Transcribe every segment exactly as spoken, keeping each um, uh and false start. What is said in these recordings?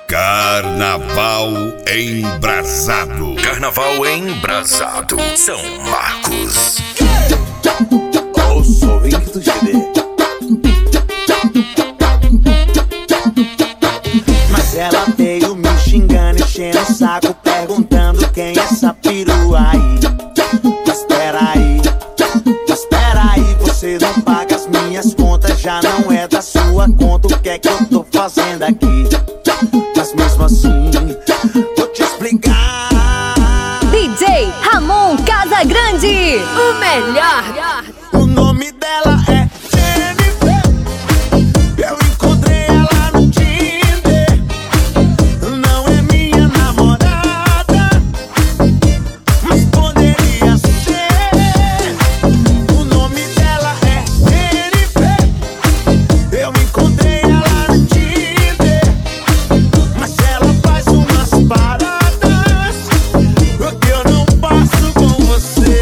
Carnaval Embrasado. Carnaval Embrasado, São Marcos. Eu sou o Henrique do G D. Mas ela veio me xingando, enchendo o saco, perguntando quem é essa perua aí. Mas peraí, mas peraí, você não paga as minhas contas, já não é da sua conta. O que é que eu tô fazendo aqui? Mas mesmo assim, vou te explicar. D J Ramon Casagrande, o melhor. O nome dela é Jennifer. Eu encontrei ela no Tinder. Não é minha namorada, mas poderia ser. O nome dela é Jennifer. Eu encontrei ela no Tinder, mas ela faz umas paradas que eu não passo com você.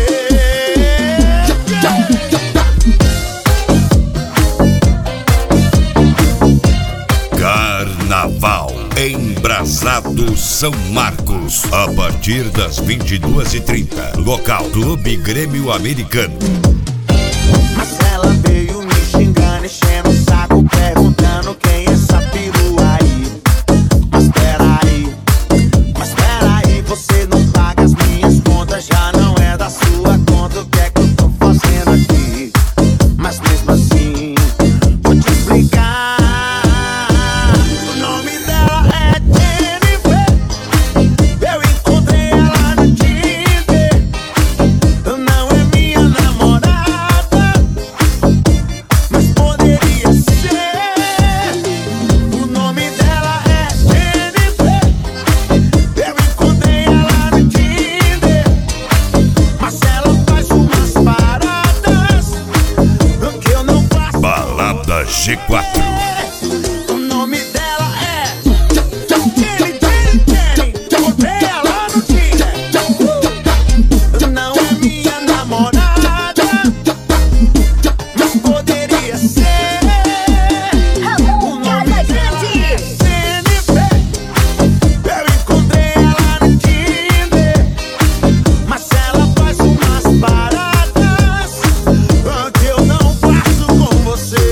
Carnaval Embrasado São Marcos, a partir das vinte e duas e trinta. Local Clube Grêmio Americano. Mas ela veio me xingando, enchendo o saco, perguntando quem é essa perua aí. Mas peraí, mas peraí, você não paga as minhas contas, já não é da sua conta. O que é que eu tô fazendo aqui? Mas mesmo assim, vou te explicar. O nome dela é Jennifer. Eu encontrei ela no Tinder. Não é minha namorada, mas poderia ser. O nome dela é Jennifer. Eu encontrei ela no Tinder, mas ela faz umas paradas que eu não faço. Balada G quatro. O nome dela é Jenny, Jenny, Jenny. Encontrei ela no Tinder. Não é minha namorada, mas poderia ser. Ramon Casagrande. Jennifer. Eu encontrei ela no Tinder, mas ela faz umas paradas que eu não faço com você.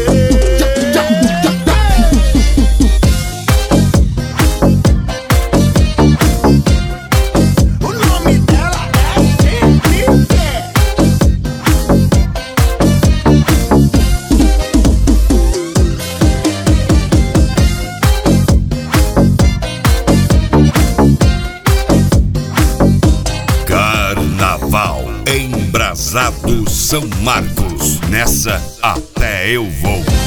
O nome dela é Jennifer. Carnaval Embrasado São Marcos. Nessa até eu vou.